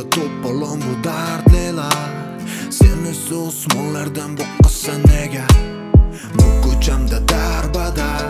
to'polon bu dardlilar. Sen esa osmonlardan boqqasan nega? Bu ko'chamda darbadar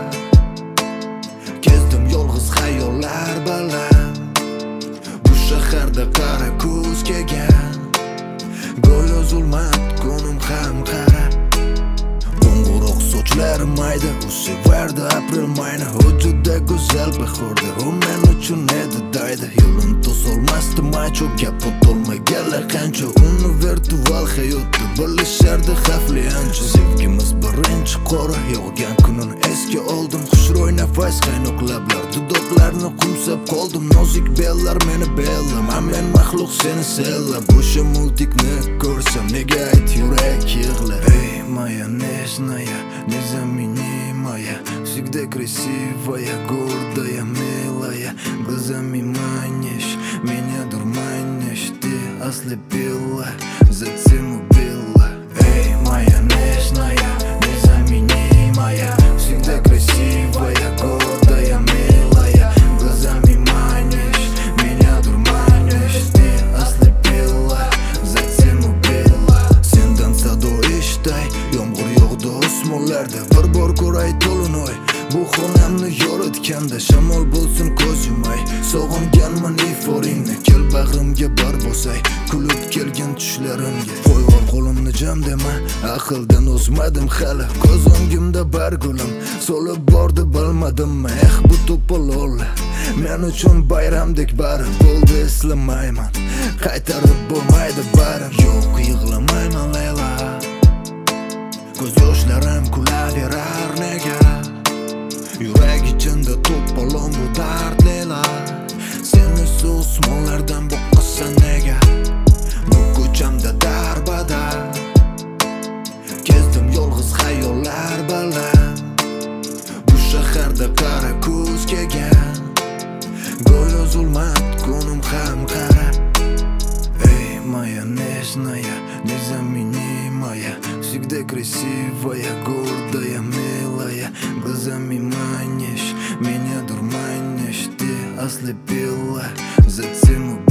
kezdim yolg'iz xayollar bilan. Bu shaharda qara ko'z kelgan, go'yo zulmat ko'nim ham qara. Qo'ng'iroq sochlarim mayda, u sevardi aprel mayni. U juda go'zal bahorda, u men uchun edi daydi. Yo'lin to'solmasdi maycho, gap o'tolmaganlar qancha. Uni virtual hayotda bilishardi xavfli ancha. Sevgimiz birinchi qora yog'gan kunin esga oldim. Xushro'y nafas, qaynoq lablar, dudoqlarni qumsab qoldim. Nozik bellar meni bellam, men maxluq seni sellab. O'sha multikni ko'rsam nega ayt yurak yig'lar. Ey moya nежная, незаменимая, всегда красивая, гордая, милая. Глазами манишь, меня дурманишь, ты ослепила, затем убила. Эй, моя нежная, незаменимая, всегда красивая, гордая, милая. Глазами манишь, меня дурманишь, ты ослепила, затем убила. Sendan sado eshitay, yomg'ir yog'di osmonlarda. Bir bor ko'ray to'linoy, bu xonamni yoritganda. Shamol bo'lsin ko'z yumay, sog'inganman iforingni. Kel bag'rimga bar bosay, kulib kelgan tushlarimga. Qo'yvor qo'limni jam dema, aqldan o'smadim hali. Ko'z o'ngimda bar gulim so'lib bordi bilmadimmi. Bu to'polonlar men uchun bayramdek bari. Bo'ldi eslamayman, qaytarib bo'lmaydi bari. Yo'q, yig'lamayman Layla, ko'z yoshlarim kulaverar nega? Yurak ichimda to'polon bu dardlilar. Sen esa osmonlardan boqqasan nega? Bu ko'chamda darbadar kezdim yolg'iz xayollar bilan. Bu shaharda qara ko'z kelgan, go'yo zulmat ko'nim ham qara. Эй, моя нежная, незаменимая, всегда красивая, гордая, милая. Глазами манишь, меня дурманишь, ты ослепила, затем убила.